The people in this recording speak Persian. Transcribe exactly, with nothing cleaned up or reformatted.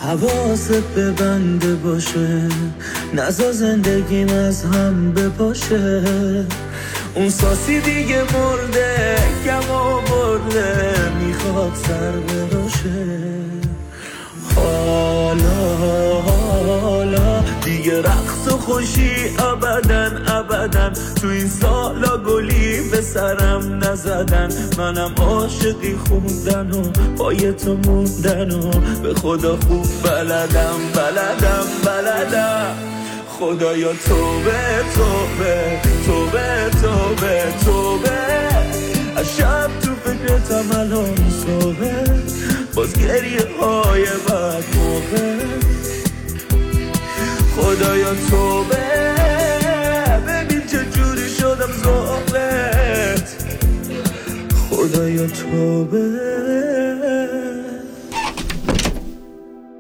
حواست به بنده باشه، نزا زندگیم از هم بپاشه. اون ساسی دیگه مرده، کم آورده، میخواد سر براشه. حالا حالا دیگه رقص و خوشی ابدن ابدن، تو این سالا گلی به سرم نزدن. منم عاشقی خوندن و پای تو موندن و به خدا خوب بلدم بلدم بلدم. خدایا توبه توبه توبه توبه توبه، از شب تو فکرتم الان صبح، باز گریه های بد موقع. خدایا توبه، ببین چه جوری شدم ذوقت. خدایا توبه.